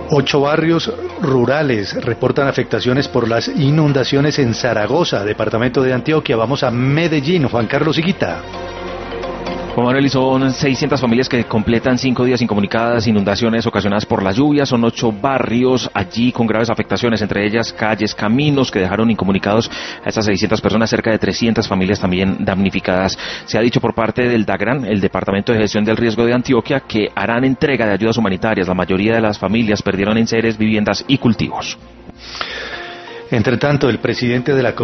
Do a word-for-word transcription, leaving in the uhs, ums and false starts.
Ocho barrios rurales reportan afectaciones por las inundaciones en Zaragoza, departamento de Antioquia. Vamos a Medellín, Juan Carlos Higuita. Juan Manuel, y son seiscientas familias que completan cinco días incomunicadas, inundaciones ocasionadas por la lluvia. Son ocho barrios allí con graves afectaciones, entre ellas calles, caminos que dejaron incomunicados a estas seiscientas personas, cerca de trescientas familias también damnificadas. Se ha dicho por parte del DAGRAN, el Departamento de Gestión del Riesgo de Antioquia, que harán entrega de ayudas humanitarias. La mayoría de las familias perdieron enseres, viviendas y cultivos. Entre tanto, el presidente de la